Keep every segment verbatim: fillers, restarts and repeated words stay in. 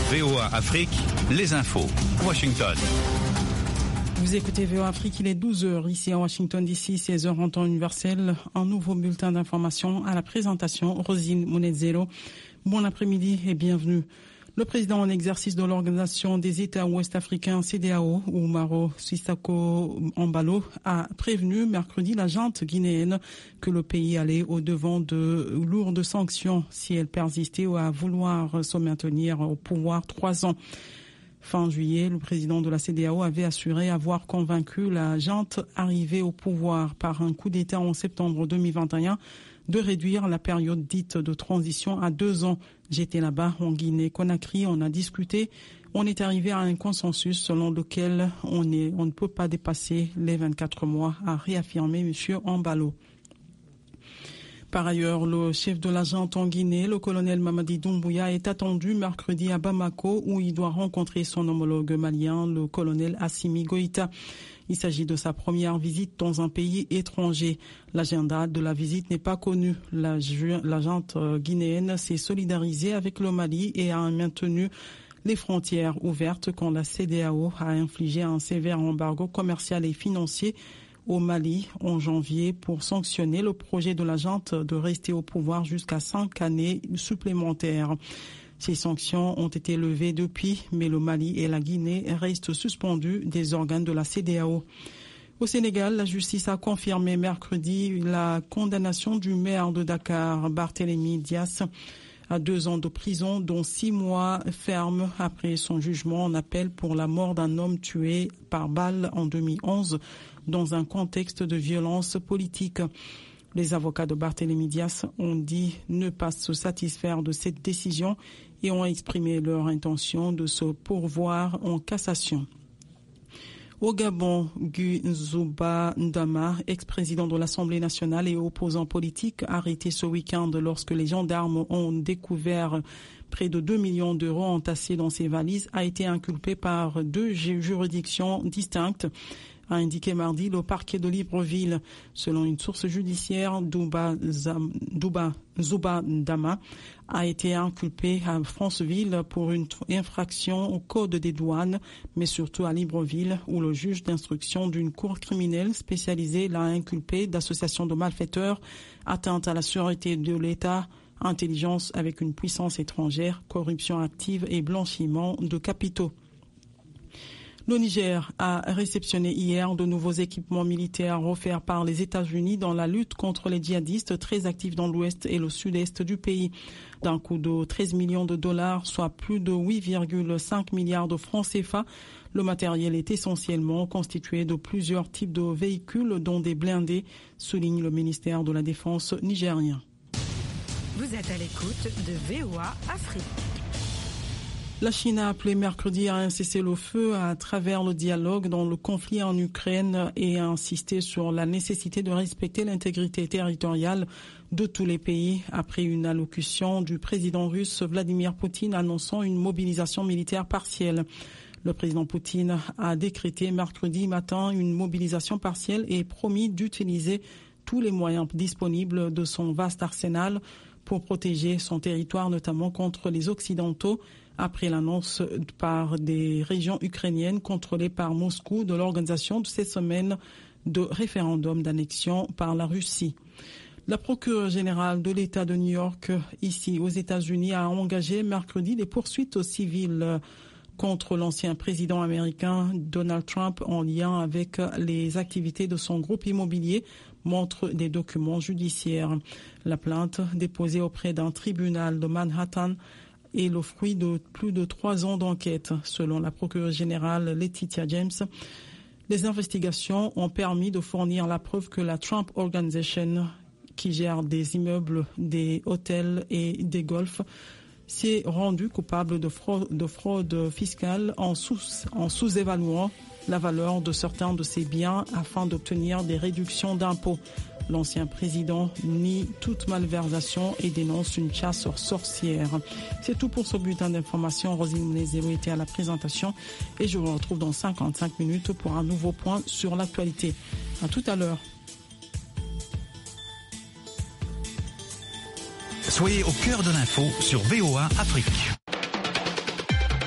V O A Afrique, les infos, Washington. Vous écoutez V O A Afrique, il est douze heures ici à Washington D C, seize heures en temps universel. Un nouveau bulletin d'information à la présentation, Rosine Munezero. Bon après-midi et bienvenue. Le président en exercice de l'Organisation des États ouest-africains C E D E A O, Umaro Sissoco Embalo, a prévenu mercredi la junte guinéenne que le pays allait au-devant de lourdes sanctions si elle persistait à vouloir se maintenir au pouvoir trois ans. Fin juillet, le président de la C E D E A O avait assuré avoir convaincu la junte arrivée au pouvoir par un coup d'État en septembre deux mille vingt et un de réduire la période dite de transition à deux ans. J'étais là-bas en Guinée-Conakry, on a discuté, on est arrivé à un consensus selon lequel on, est, on ne peut pas dépasser les vingt-quatre mois, a réaffirmé M. Embalo. Par ailleurs, le chef de la junte en Guinée, le colonel Mamadi Doumbouya, est attendu mercredi à Bamako où il doit rencontrer son homologue malien, le colonel Assimi Goïta. Il s'agit de sa première visite dans un pays étranger. L'agenda de la visite n'est pas connu. La, la junte guinéenne s'est solidarisée avec le Mali et a maintenu les frontières ouvertes quand la C E D E A O a infligé un sévère embargo commercial et financier au Mali en janvier pour sanctionner le projet de la junte de rester au pouvoir jusqu'à cinq années supplémentaires. Ces sanctions ont été levées depuis, mais le Mali et la Guinée restent suspendus des organes de la C E D E A O. Au Sénégal, la justice a confirmé mercredi la condamnation du maire de Dakar, Barthélémy Dias, à deux ans de prison, dont six mois ferme après son jugement en appel pour la mort d'un homme tué par balle en deux mille onze dans un contexte de violence politique. Les avocats de Barthélémy Dias ont dit ne pas se satisfaire de cette décision et ont exprimé leur intention de se pourvoir en cassation. Au Gabon, Gu Nzuba Ndama, ex-président de l'Assemblée nationale et opposant politique, arrêté ce week-end lorsque les gendarmes ont découvert près de deux millions d'euros entassés dans ses valises, a été inculpé par deux juridictions distinctes, a indiqué mardi le parquet de Libreville. Selon une source judiciaire, Douba, Zam, Douba Zuba Ndama a été inculpé à Franceville pour une infraction au code des douanes, mais surtout à Libreville, où le juge d'instruction d'une cour criminelle spécialisée l'a inculpé d'association de malfaiteurs, atteinte à la sûreté de l'État, intelligence avec une puissance étrangère, corruption active et blanchiment de capitaux. Le Niger a réceptionné hier de nouveaux équipements militaires offerts par les États-Unis dans la lutte contre les djihadistes très actifs dans l'ouest et le sud-est du pays. D'un coût de treize millions de dollars, soit plus de huit virgule cinq milliards de francs C F A, le matériel est essentiellement constitué de plusieurs types de véhicules, dont des blindés, souligne le ministère de la Défense nigérien. Vous êtes à l'écoute de V O A Afrique. La Chine a appelé mercredi à un cessez-le-feu à travers le dialogue dans le conflit en Ukraine et a insisté sur la nécessité de respecter l'intégrité territoriale de tous les pays après une allocution du président russe Vladimir Poutine annonçant une mobilisation militaire partielle. Le président Poutine a décrété mercredi matin une mobilisation partielle et promis d'utiliser tous les moyens disponibles de son vaste arsenal pour protéger son territoire, notamment contre les Occidentaux, après l'annonce par des régions ukrainiennes contrôlées par Moscou de l'organisation de cette semaine de référendum d'annexion par la Russie. La procureure générale de l'État de New York, ici aux États-Unis, a engagé mercredi des poursuites civiles contre l'ancien président américain Donald Trump en lien avec les activités de son groupe immobilier, montre des documents judiciaires. La plainte déposée auprès d'un tribunal de Manhattan est le fruit de plus de trois ans d'enquête. Selon la procureure générale Letitia James, les investigations ont permis de fournir la preuve que la Trump Organization, qui gère des immeubles, des hôtels et des golfs, s'est rendue coupable de fraude, de fraude fiscale en, sous, en sous-évaluant la valeur de certains de ses biens afin d'obtenir des réductions d'impôts. L'ancien président nie toute malversation et dénonce une chasse aux sorcières. C'est tout pour ce bulletin d'information. Rosine Munezero était à la présentation et je vous retrouve dans cinquante-cinq minutes pour un nouveau point sur l'actualité. À tout à l'heure. Soyez au cœur de l'info sur V O A Afrique.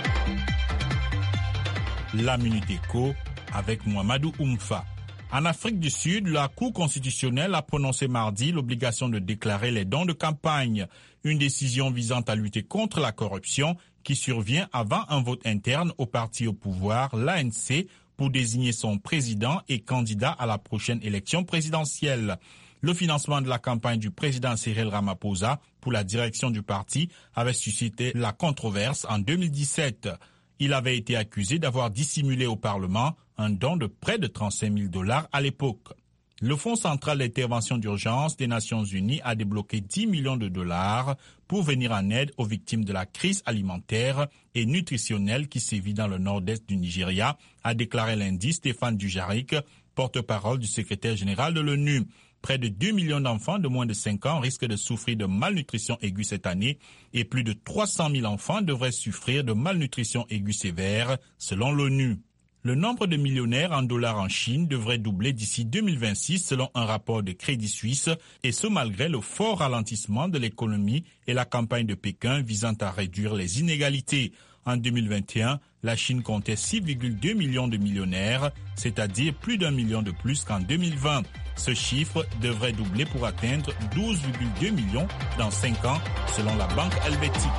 La Minute Éco avec Mouamadou Oumfa. En Afrique du Sud, la Cour constitutionnelle a prononcé mardi l'obligation de déclarer les dons de campagne, une décision visant à lutter contre la corruption qui survient avant un vote interne au parti au pouvoir, l'A N C, pour désigner son président et candidat à la prochaine élection présidentielle. Le financement de la campagne du président Cyril Ramaphosa pour la direction du parti avait suscité la controverse en deux mille dix-sept. Il avait été accusé d'avoir dissimulé au Parlement un don de près de trente-cinq mille dollars à l'époque. Le Fonds central d'intervention d'urgence des Nations Unies a débloqué dix millions de dollars pour venir en aide aux victimes de la crise alimentaire et nutritionnelle qui sévit dans le nord-est du Nigeria, a déclaré lundi Stéphane Dujarric, porte-parole du secrétaire général de l'ONU. Près de deux millions d'enfants de moins de cinq ans risquent de souffrir de malnutrition aiguë cette année et plus de trois cent mille enfants devraient souffrir de malnutrition aiguë sévère, selon l'ONU. Le nombre de millionnaires en dollars en Chine devrait doubler d'ici deux mille vingt-six selon un rapport de Crédit Suisse, et ce malgré le fort ralentissement de l'économie et la campagne de Pékin visant à réduire les inégalités. En deux mille vingt et un, la Chine comptait six virgule deux millions de millionnaires, c'est-à-dire plus d'un million de plus qu'en deux mille vingt. Ce chiffre devrait doubler pour atteindre douze virgule deux millions dans cinq ans, selon la Banque helvétique.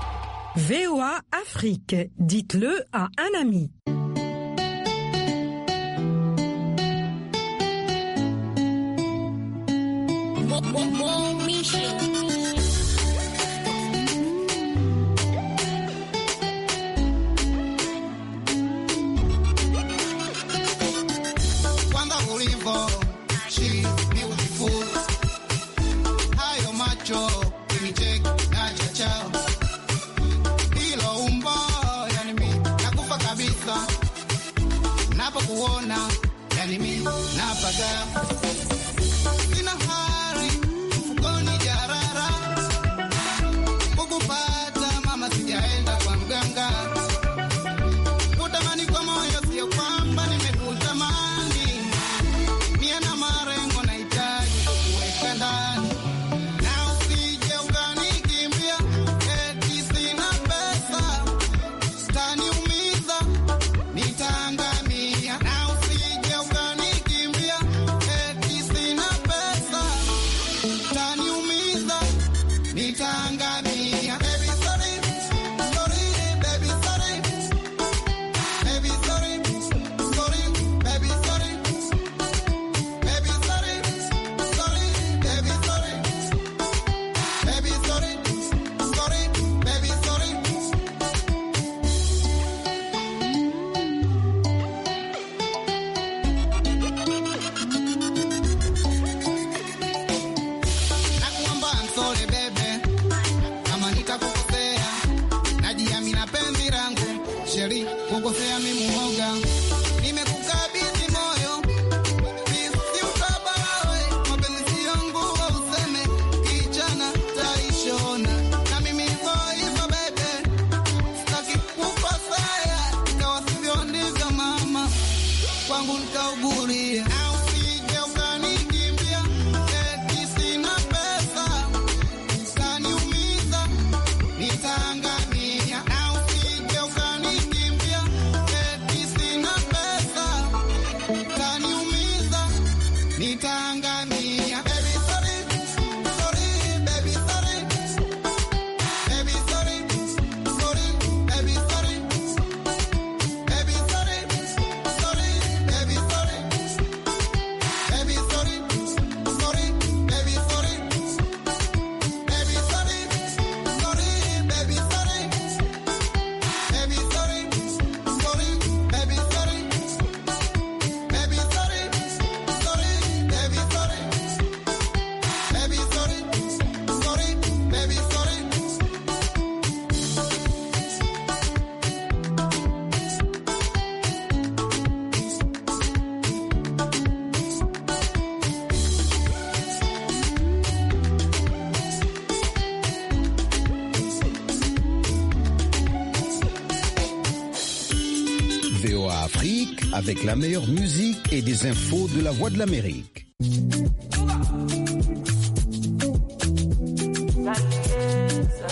V O A Afrique, dites-le à un ami. V O A Afrique avec la meilleure musique et des infos de la Voix de l'Amérique.